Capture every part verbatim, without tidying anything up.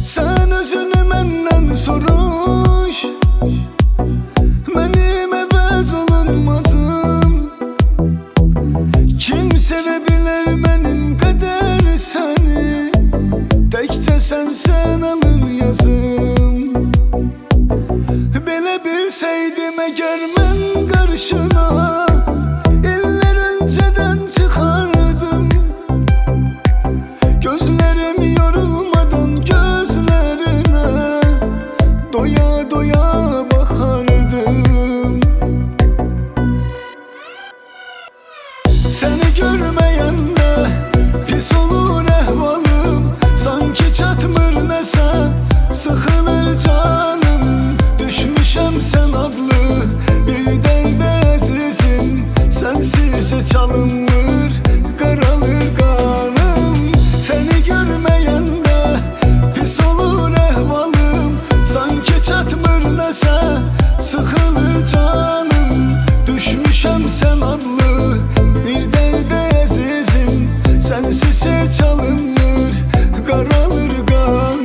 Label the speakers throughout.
Speaker 1: Sen özünü menden soruş, benim əvəz olunmazım. Kim sevebilir benim kadar seni? Tekte sensen alın yazım. Belə bilseydim eğer ben karşına, iller önceden çıkardım. Gözlerim yorulmadan gözlerine doya doya bakardım. Seni görmeyende pis olur ehvalım. Sanki çatmır nese sıkılır canım. Düşmüşem sen adlı bir derde azizim. Sensizse çalınır, karalır kanım. Seni görmeyende pis olur ehvalım. Sanki çatmır nese sıkılır canım. Düşmüşem sen adlı bir derde azizim. Sensizse çalınır, karalır kanım.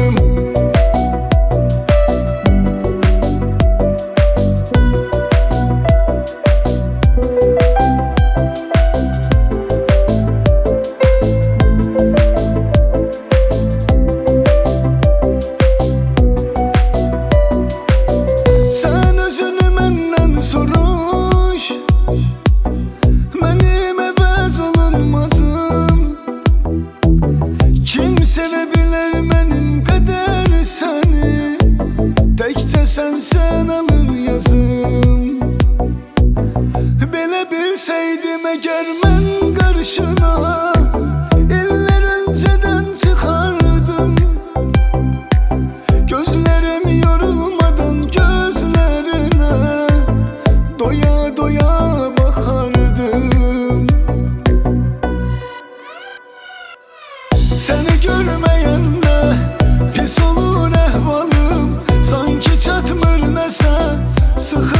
Speaker 1: Sen özünü menden soruş, benim əvəz olunmazım. Kim sevebilir benim kadar seni? Tekte sensen alın yazım. Belə bilseydim eğer ben karşına, iller önceden çıkardım. Gözlerim yorulmadan gözlerine doya doya bakardım. Seni görmeyende pis olur ehvalım. Sanki çatmır nese sıkı